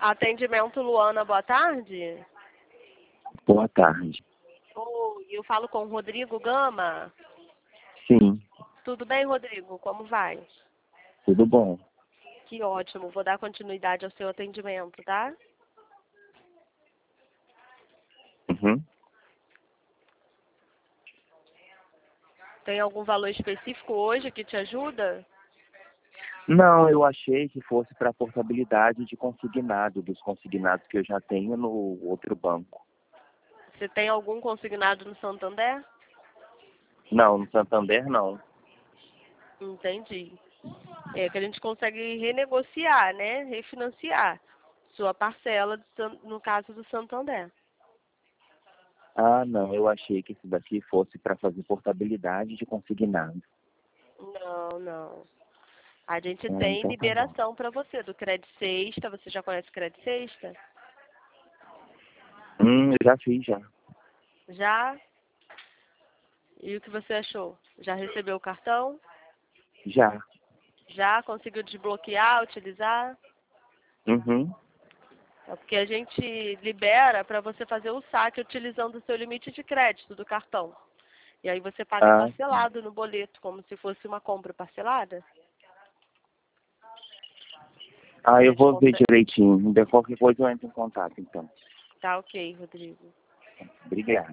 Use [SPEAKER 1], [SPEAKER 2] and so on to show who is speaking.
[SPEAKER 1] Atendimento Luana, boa tarde.
[SPEAKER 2] Boa tarde.
[SPEAKER 1] Oi, eu falo com o Rodrigo Gama.
[SPEAKER 2] Sim,
[SPEAKER 1] Tudo bem, Rodrigo? Como vai?
[SPEAKER 2] tudo bom.
[SPEAKER 1] Que ótimo. Vou dar continuidade ao seu atendimento, tá?
[SPEAKER 2] Uhum.
[SPEAKER 1] Tem algum valor específico hoje que te ajuda?
[SPEAKER 2] Não, eu achei que fosse para portabilidade de consignado, dos consignados que eu já tenho no outro banco.
[SPEAKER 1] Você tem algum consignado no Santander?
[SPEAKER 2] Não, no Santander não.
[SPEAKER 1] Entendi. É que a gente consegue renegociar, né? Refinanciar sua parcela, no caso do Santander.
[SPEAKER 2] Ah, não, eu achei que esse daqui fosse para fazer portabilidade de consignado.
[SPEAKER 1] Não, não. A gente
[SPEAKER 2] Ah,
[SPEAKER 1] tem
[SPEAKER 2] então tá bom.
[SPEAKER 1] liberação para você do Crédito Sexta. Você já conhece o Crédito Sexta?
[SPEAKER 2] Eu já fiz já.
[SPEAKER 1] Já? E o que você achou? Já recebeu o cartão?
[SPEAKER 2] Já.
[SPEAKER 1] Já conseguiu desbloquear, utilizar?
[SPEAKER 2] Uhum.
[SPEAKER 1] É porque a gente libera para você fazer o saque utilizando o seu limite de crédito do cartão. E aí você paga
[SPEAKER 2] Ah,
[SPEAKER 1] parcelado no boleto, como se fosse uma compra parcelada. A
[SPEAKER 2] eu
[SPEAKER 1] gente
[SPEAKER 2] vou ver
[SPEAKER 1] consegue.
[SPEAKER 2] direitinho. De qualquer coisa eu entro em contato, então.
[SPEAKER 1] Tá ok, Rodrigo.
[SPEAKER 2] Obrigado.